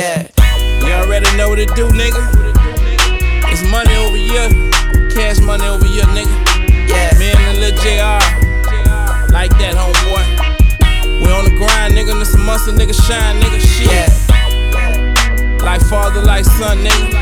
Yeah. You already know what it do, nigga. It's money over here, cash money over here, nigga. Yeah. Me and the Lil JR, like that, homeboy. We on the grind, nigga. This a mustard, nigga, shine, nigga. Shit. Yeah. Like father, like son, nigga.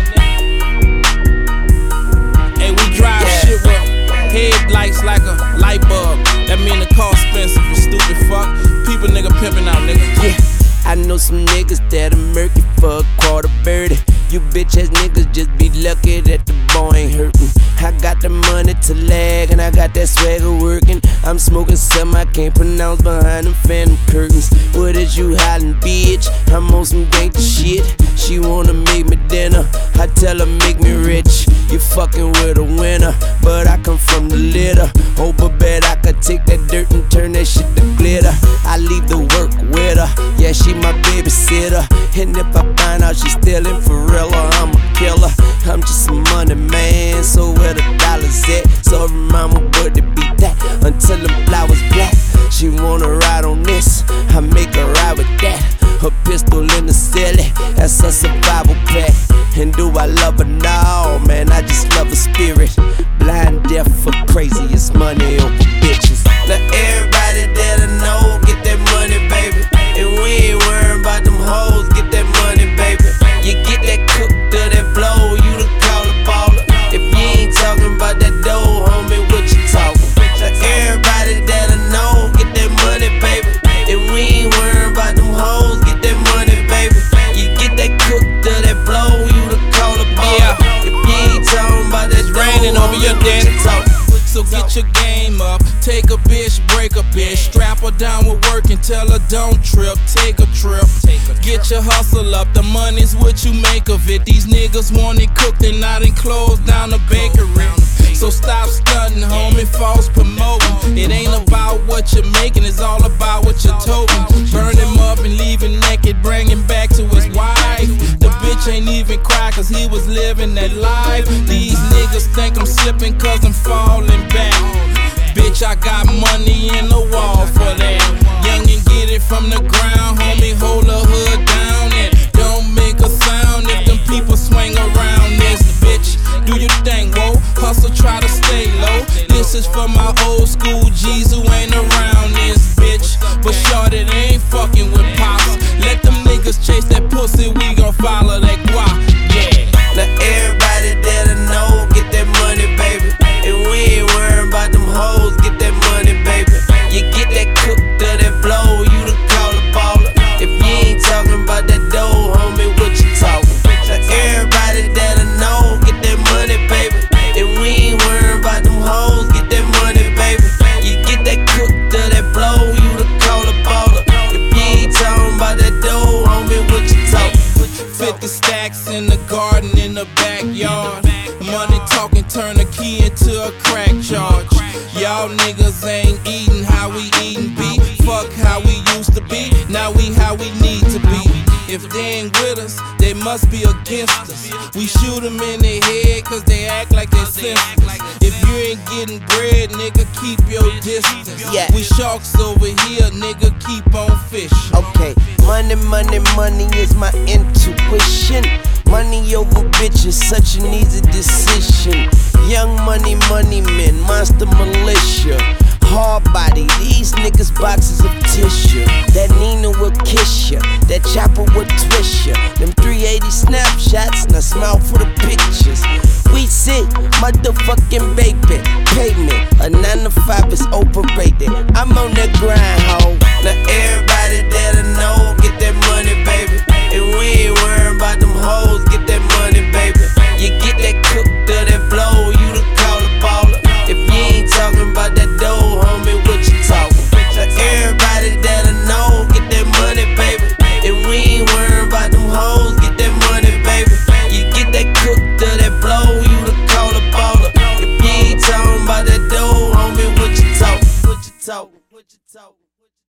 Hey, we drive shit with headlights like a light bulb. That mean the car expensive, you stupid fuck. People nigga pimping out, nigga. Yeah. I know some niggas that'll murk you for a quarter birdie. You bitch ass niggas just be lucky that the boy ain't hurtin'. I got the money to lag and I got that swagger working. I'm smoking something I can't pronounce behind them phantom curtains. What is you hiding, bitch? I'm on some gangsta shit. She wanna make me dinner, I tell her make me rich. You fucking with a winner, but I come from the litter. Hope I bet I could take that dirt and turn that shit to glitter. I leave the work with her, yeah, she my babysitter. And if I find out she's stealing for real, I'm a killer. I'm just a money man, so where the dollars at? So mama, what to be that until them flowers black. She wanna ride on this, I make her ride with that. Her pistol in the celly, that's a survival pack. And do I love her? No, man, I just love her spirit. Blind, deaf, for crazy, it's money over bitches. Now everybody that I know, get that money, baby. And we ain't worried about them hoes, get that money, baby. You get that cook to that blow, you the call a baller. If you ain't talking about that dough, homie, what you talking? Now everybody that I know, get that money, baby. And we ain't worried about them hoes, get that money, baby. You get that cook to that blow, you the call a baller. If you ain't talking about that dough, Raining over your daddy. So get your game up, take a bitch, break a bitch, strap her down with work and tell her don't trip, take a trip. Get your hustle up, the money's what you make of it. These niggas want it cooked and not enclosed down the bakery. So stop stunting, homie, false promoting. It ain't about what you're making, it's all about what you're toting. Burn him up and leave him naked, bring him back to his wife. The bitch ain't even cry cause he was living that life. These niggas think I'm slipping cause I'm falling back. Bitch, I got money in the wall for that. Young and get it from the ground, homie, hold the hood down and don't make a sound if them people swing around this bitch. Do your thing, whoa, hustle, try to stay low. This is for my old school G's who ain't around this bitch. But shorty, they ain't fucking with pops. Let them niggas chase that pussy, we gon' follow that guap, yeah. Now everybody that I know, get that money, baby. And we ain't worried about them hoes, get that money, baby. You get that cook to that blow, you the call a baller. If you ain't talking about that dough, homie, what you talking? Now everybody that I know, get that money, baby. And we ain't worried about them hoes, get that money, baby. You get that cook to that blow, you the call a baller. If you ain't talking about that dough, homie, what you talking? 50 stacks in the garden in the backyard. Money talking, turn the key into a crack charge. Y'all niggas ain't eating how we eatin' beef. Fuck how we used to be, now we how we need to be. If they ain't with us, they must be against us. We shoot them in the head cause they act like they senseless. If you ain't getting bread, nigga, keep your distance. Yeah. We sharks over here, nigga, keep on fishing. Okay, money, money, money is my intuition. Money over bitches, such an easy decision. Young money, money men, monster militia. Hard body, these niggas boxes of tissue. That Nina will kiss ya, that chopper will twist ya. Them 380 snapshots, now smile for the pictures. We sit, motherfucking baby, payment.